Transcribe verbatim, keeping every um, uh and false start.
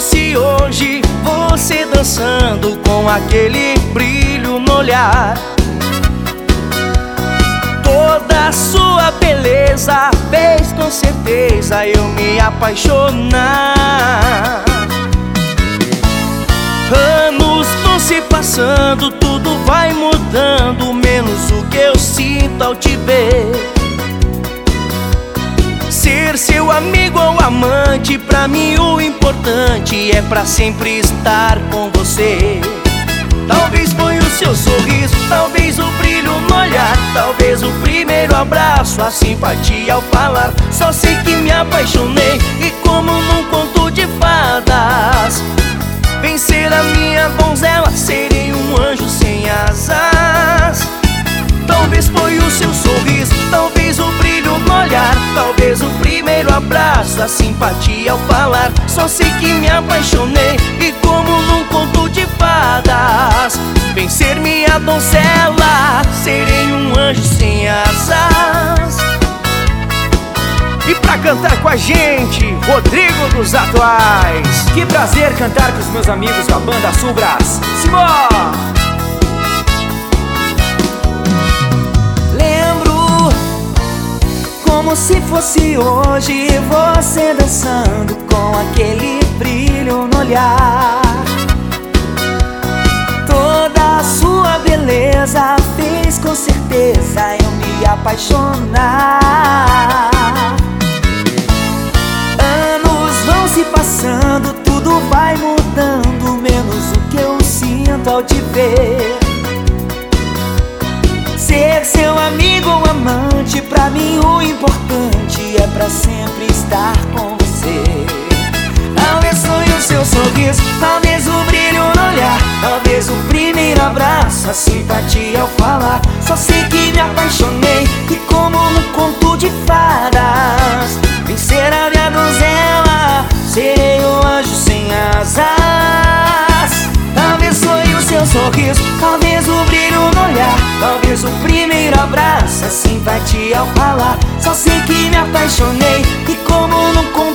fosse hoje, você dançando com aquele brilho no olhar. Toda a sua beleza fez com certeza eu me apaixonar. Anos vão se passando, tudo vai mudando, menos o que eu sinto ao te ver. Ser seu amigo ou amante, pra mim o importante é pra sempre estar com você. Talvez foi o seu sorriso, talvez o brilho no olhar, talvez o primeiro abraço, a simpatia ao falar. Só sei que me apaixonei e como num conto de fadas, vencer a minha donzela, serei um anjo sem asas. Talvez foi o seu sorriso, talvez o brilho no olhar, talvez o primeiro abraço, a simpatia ao falar. Só sei que me apaixonei e como num conto de fadas, vencer minha donzela, serei um anjo sem asas. E pra cantar com a gente, Rodrigo dos Atuais. Que prazer cantar com os meus amigos da banda Sul Brás. Simbora! Lembro como se fosse hoje, você dançando com aquele brilho no olhar. Toda a sua beleza fez com certeza eu me apaixonar. Anos vão se passando, tudo vai mudando, menos o que eu sinto ao te ver. Ser seu amigo ou amante, pra mim o importante é pra sempre estar com você. Talvez foi o seu sorriso, talvez o brilho no olhar, talvez o primeiro abraço, a simpatia ao falar. Só sei que me apaixonei e como num conto de fadas, vencer a minha donzela, serei um anjo sem asas. Talvez foi o seu sorriso, talvez o brilho no olhar, talvez o primeiro abraço, a simpatia ao falar. Só sei que me apaixonei e como num conto